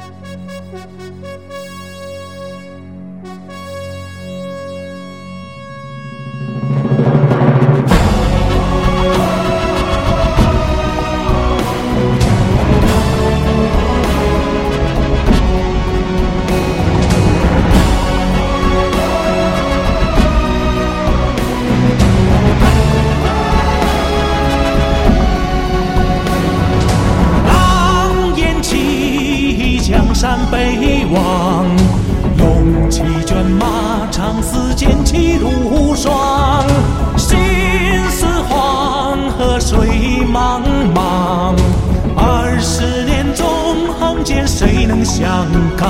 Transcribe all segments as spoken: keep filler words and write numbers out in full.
山北望，龙骑卷马，长嘶剑气如霜。心似黄河水茫茫，二十年纵横间，谁能相抗？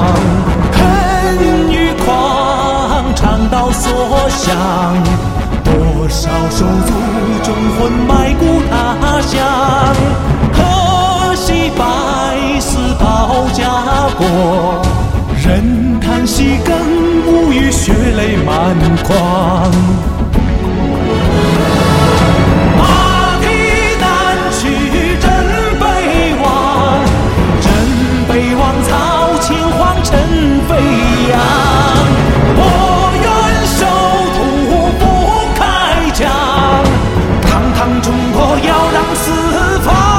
恨与狂，肠道所向，多少手足忠魂埋骨他乡。可惜百死保家国，人叹息更无语，血泪满眶。马蹄单去真北望，真北望曹秦皇尘飞扬。我愿守土不开疆，堂堂中国要让四方。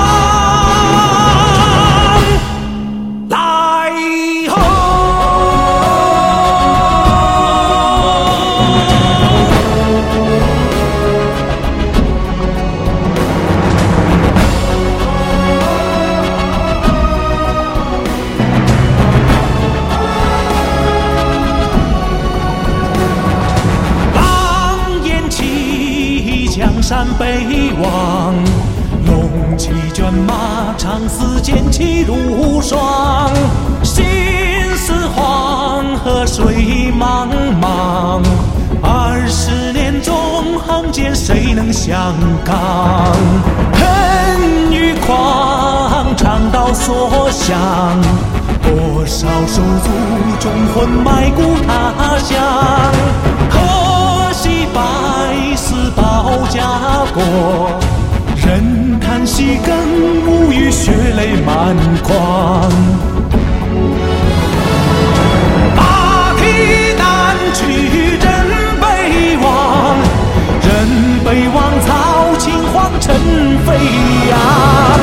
江山北望，龙骑卷马，长嘶剑气如霜。心似黄河水茫茫，二十年纵横间，谁能相抗？恨与狂，肠道所向，多少手足忠魂埋骨他乡。可惜百死保家国，人叹息更无语，血泪满眶。马蹄单去真北望，真北望曹秦皇尘飞扬。